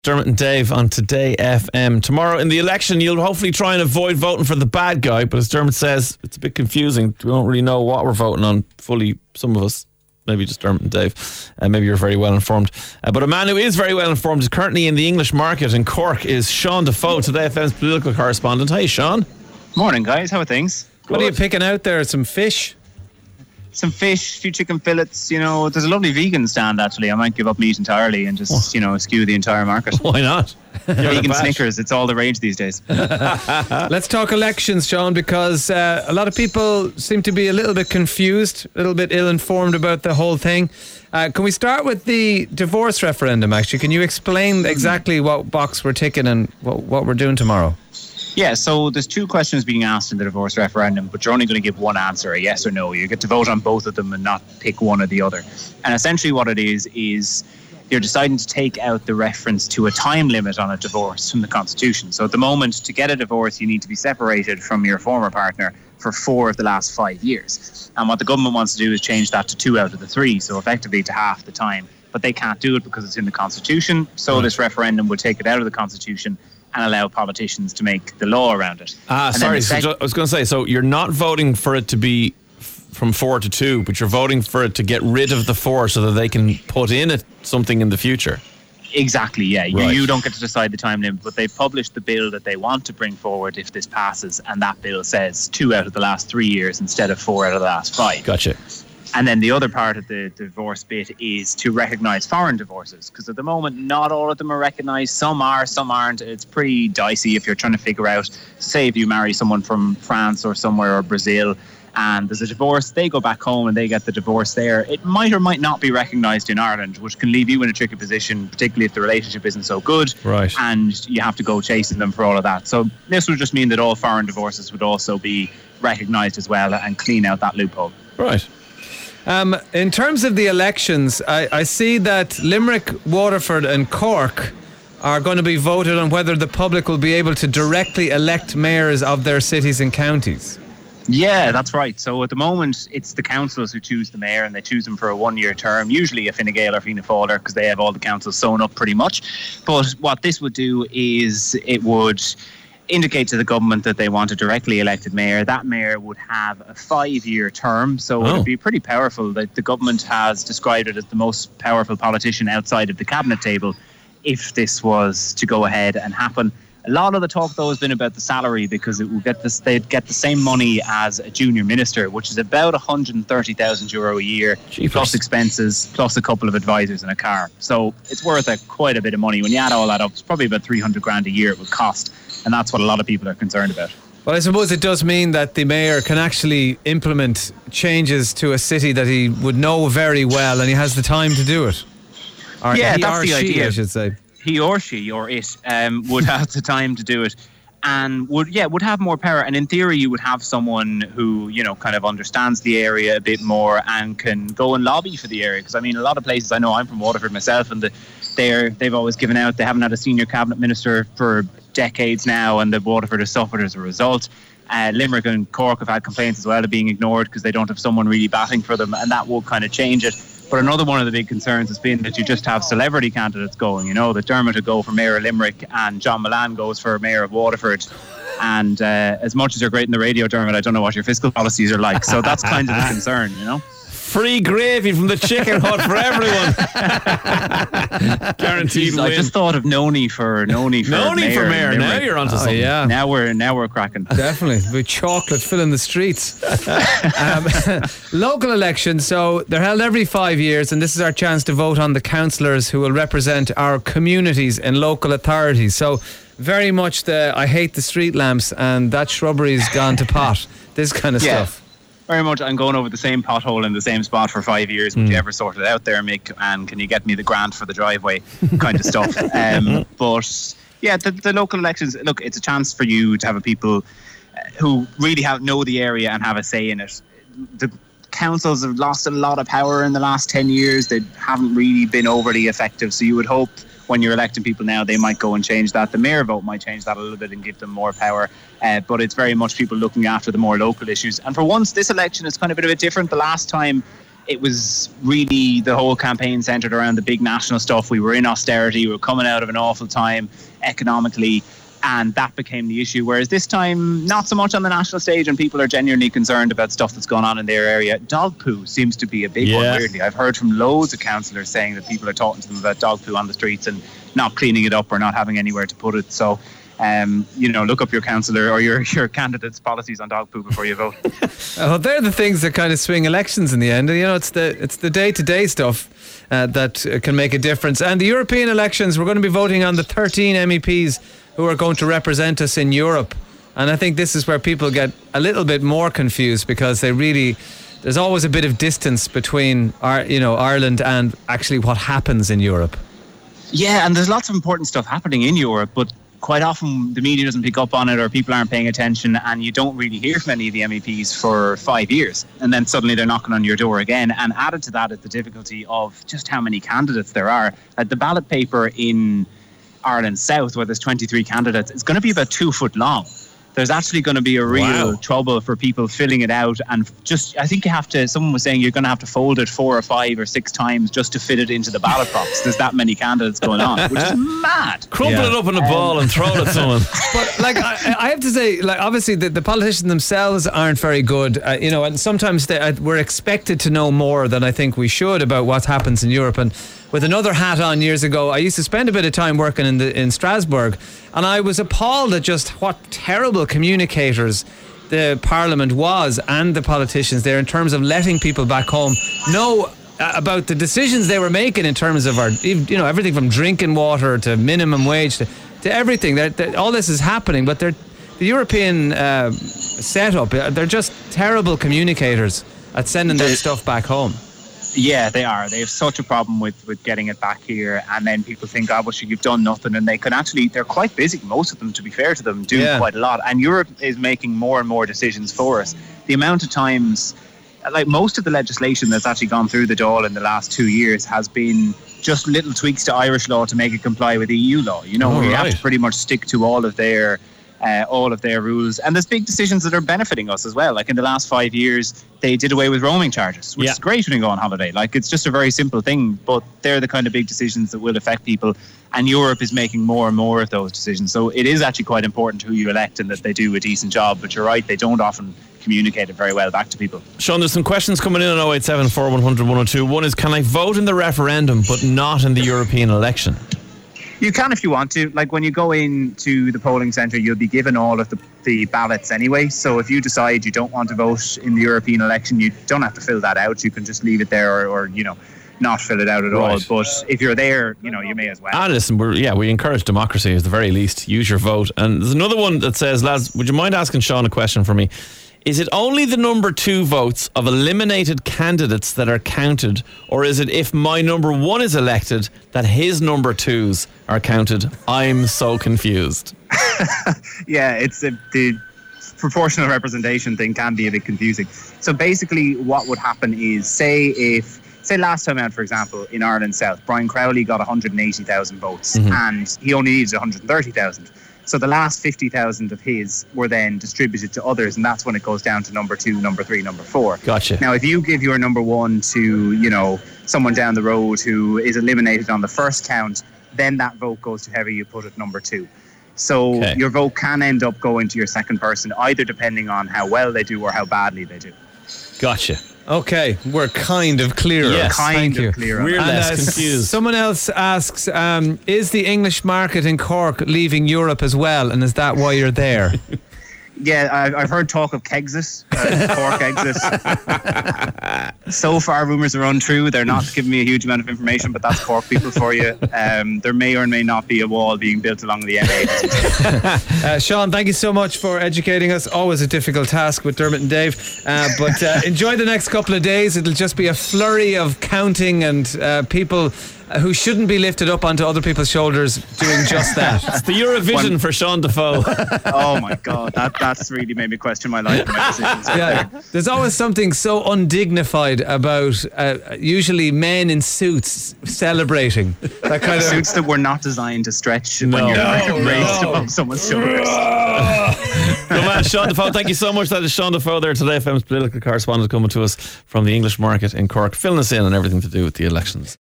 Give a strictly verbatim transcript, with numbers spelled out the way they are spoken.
Dermot and Dave on Today F M. Tomorrow in the election, you'll hopefully try and avoid voting for the bad guy, but as Dermot says, it's a bit confusing. We don't really know what we're voting on fully, some of us. Maybe just Dermot and Dave. Uh, maybe you're very well informed. Uh, but a man who is very well informed is currently in the English market in Cork is Sean Defoe, Today F M's political correspondent. Hey, Sean. Morning, guys. How are things? What Good. Are you picking out there? Some fish? Some fish, a few chicken fillets. You know, there's a lovely vegan stand, actually. I might give up meat entirely and just, oh. you know, skew the entire market. Why not? Vegan Snickers, it's all the rage these days. Let's talk elections, Sean, because uh, a lot of people seem to be a little bit confused, a little bit ill-informed about the whole thing. Uh, can we start with the divorce referendum, actually? Can you explain exactly what box we're ticking and what, what we're doing tomorrow? Yeah, so there's two questions being asked in the divorce referendum, but you're only going to give one answer, a yes or no. You get to vote on both of them and not pick one or the other. And essentially what it is, is you're deciding to take out the reference to a time limit on a divorce from the Constitution. So at the moment, to get a divorce, you need to be separated from your former partner for four of the last five years. And what the government wants to do is change that to two out of the three, so effectively to half the time. But they can't do it because it's in the Constitution, so right. This referendum would take it out of the Constitution and allow politicians to make the law around it. Ah, and sorry, sec- so I was going to say, so you're not voting for it to be f- from four to two, but you're voting for it to get rid of the four so that they can put in it, something in the future. Exactly, yeah. Right. You, you don't get to decide the time limit, but they've published the bill that they want to bring forward if this passes, and that bill says two out of the last three years instead of four out of the last five. Gotcha. And then the other part of the divorce bit is to recognise foreign divorces, because at the moment not all of them are recognised. Some are, some aren't. It's pretty dicey if you're trying to figure out, say if you marry someone from France or somewhere or Brazil and there's a divorce, they go back home and they get the divorce there. It might or might not be recognised in Ireland, which can leave you in a tricky position, particularly if the relationship isn't so good. Right. And you have to go chasing them for all of that. So this would just mean that all foreign divorces would also be recognised as well and clean out that loophole. Right. Um, in terms of the elections, I, I see that Limerick, Waterford and Cork are going to be voted on whether the public will be able to directly elect mayors of their cities and counties. Yeah, that's right. So at the moment, it's the councils who choose the mayor, and they choose them for a one-year term, usually a Fine Gael or Fianna Fáil, because they have all the councils sewn up pretty much. But what this would do is it would indicate to the government that they want a directly elected mayor. That mayor would have a five-year term, so oh. it would be pretty powerful. That the government has described it as the most powerful politician outside of the cabinet table if this was to go ahead and happen. A lot of the talk, though, has been about the salary, because it will get this, they'd get the same money as a junior minister, which is about one hundred thirty thousand euro a year, Jeepers. Plus expenses, plus a couple of advisors and a car. So it's worth a, quite a bit of money. When you add all that up, it's probably about three hundred grand a year it would cost. And that's what a lot of people are concerned about. Well, I suppose it does mean that the mayor can actually implement changes to a city that he would know very well, and he has the time to do it. Or yeah, he that's or the she, idea. I should say. He or she or it um, would have the time to do it, and would yeah would have more power. And in theory, you would have someone who, you know, kind of understands the area a bit more and can go and lobby for the area. Because I mean, a lot of places, I know I'm from Waterford myself, and the, they're they've always given out. They haven't had a senior cabinet minister for decades now, and the Waterford has suffered as a result. Uh, Limerick and Cork have had complaints as well of being ignored because they don't have someone really batting for them, and that will kind of change it. But another one of the big concerns has been that you just have celebrity candidates going. You know, that Dermot would go for Mayor of Limerick and John Mullane goes for Mayor of Waterford. And uh, as much as you're great in the radio, Dermot, I don't know what your fiscal policies are like. So that's kind of the concern, you know. Free gravy from the chicken hut for everyone. Guaranteed Jeez, win. I just thought of Noni for Noni for Noni mayor for mayor. Now you're onto oh, something. Yeah. Now we're now we're cracking. Definitely, with chocolate filling the streets. um, local elections, so they're held every five years, and this is our chance to vote on the councillors who will represent our communities and local authorities. So very much the I hate the street lamps and that shrubbery's gone to pot. This kind of yeah. stuff. Very much, I'm going over the same pothole in the same spot for five years. Would Mm. you ever sort it out there, Mick? And can you get me the grant for the driveway? Kind of stuff. Um, but yeah, the, the local elections, look, it's a chance for you to have a people who really have know the area and have a say in it. The councils have lost a lot of power in the last ten years. They haven't really been overly effective. So you would hope when you're electing people now, they might go and change that. The mayor vote might change that a little bit and give them more power. Uh, but it's very much people looking after the more local issues. And for once, this election is kind of a bit of a different. The last time it was really the whole campaign centred around the big national stuff. We were in austerity, we were coming out of an awful time economically, and that became the issue. Whereas this time, not so much on the national stage, and people are genuinely concerned about stuff that's going on in their area. Dog poo seems to be a big Yeah. one, weirdly. I've heard from loads of councillors saying that people are talking to them about dog poo on the streets and not cleaning it up or not having anywhere to put it. So, um, you know, look up your councillor or your, your candidate's policies on dog poo before you vote. Well, they're the things that kind of swing elections in the end. You know, it's the it's the day to day stuff uh, that uh, can make a difference. And the European elections, we're going to be voting on the thirteen M E Ps who are going to represent us in Europe. And I think this is where people get a little bit more confused, because they really, there's always a bit of distance between our, you know, Ireland and actually what happens in Europe. Yeah, and there's lots of important stuff happening in Europe, but quite often the media doesn't pick up on it, or people aren't paying attention, and you don't really hear from any of the M E Ps for five years. And then suddenly they're knocking on your door again. And added to that is the difficulty of just how many candidates there are. Uh, the ballot paper in Ireland South, where there's twenty-three candidates, it's going to be about two foot long. There's actually going to be a real Wow. trouble for people filling it out, and just, I think you have to, someone was saying you're going to have to fold it four or five or six times just to fit it into the ballot box. There's that many candidates going on, which is mad. Crumple Yeah. it up in a ball and throw it at someone. But like I, I have to say, like obviously the, the politicians themselves aren't very good, uh, you know, and sometimes they, uh, we're expected to know more than I think we should about what happens in Europe. And with another hat on years ago, I used to spend a bit of time working in the in Strasbourg, and I was appalled at just what terrible communicators the Parliament was, and the politicians there, in terms of letting people back home know uh, about the decisions they were making in terms of our, you know, everything from drinking water to minimum wage to, to everything. That, that all this is happening, but they're the European uh, setup. uh, They're just terrible communicators at sending that stuff back home. Yeah, they are. They have such a problem with, with getting it back here, and then people think, oh, well, sure, you've done nothing, and they can actually, they're quite busy, most of them, to be fair to them, do Yeah. quite a lot, and Europe is making more and more decisions for us. The amount of times, like most of the legislation that's actually gone through the Dáil in the last two years has been just little tweaks to Irish law to make it comply with E U law. You know, Oh, we have right. to pretty much stick to all of their Uh, all of their rules, and there's big decisions that are benefiting us as well. Like in the last five years, they did away with roaming charges, which Yeah. is great when you go on holiday. Like, it's just a very simple thing, but they're the kind of big decisions that will affect people, and Europe is making more and more of those decisions. So it is actually quite important who you elect and that they do a decent job, but you're right, they don't often communicate it very well back to people. Sean, there's some questions coming in on oh eight seven, four one hundred, one oh two. One is, can I vote in the referendum but not in the European election? You can if you want to. Like when you go into the polling centre, you'll be given all of the, the ballots anyway. So if you decide you don't want to vote in the European election, you don't have to fill that out. You can just leave it there, or, or you know, not fill it out at all. Right. But if you're there, you know, you may as well. Ah, listen, we're, yeah, we encourage democracy at the very least. Use your vote. And there's another one that says, lads, would you mind asking Sean a question for me? Is it only the number two votes of eliminated candidates that are counted, or is it if my number one is elected that his number twos are counted? I'm so confused. Yeah, it's a, the proportional representation thing can be a bit confusing. So basically what would happen is, say if say last time out, for example, in Ireland South, Brian Crowley got one hundred eighty thousand votes, Mm-hmm. and he only needed one hundred thirty thousand. So the last fifty thousand of his were then distributed to others, and that's when it goes down to number two, number three, number four. Gotcha. Now, if you give your number one to, you know, someone down the road who is eliminated on the first count, then that vote goes to whoever you put at number two. So Okay. your vote can end up going to your second person, either depending on how well they do or how badly they do. Gotcha. Okay, we're kind of clearer. Yes. Kind Thank of you. clear on We're that. less uh, confused. Someone else asks, um, is the English market in Cork leaving Europe as well, and is that why you're there? Yeah, I've, I've heard talk of Kexit, uh, Cork exit. So far, rumours are untrue. They're not giving me a huge amount of information, but that's Cork people for you. Um, there may or may not be a wall being built along the M eight. Uh, Sean, thank you so much for educating us. Always a difficult task with Dermot and Dave. Uh, but uh, enjoy the next couple of days. It'll just be a flurry of counting and uh, people who shouldn't be lifted up onto other people's shoulders doing just that. It's the Eurovision One- for Sean Defoe. Oh my God, that that's really made me question my life and my decisions. Yeah, there's always something so undignified about uh, usually men in suits celebrating. That kind of Suits that were not designed to stretch when No. you're No, raised no. above someone's shoulders. man, Sean Defoe, thank you so much. That is Sean Defoe there today, F M's political correspondent, coming to us from the English market in Cork, filling us in on everything to do with the elections.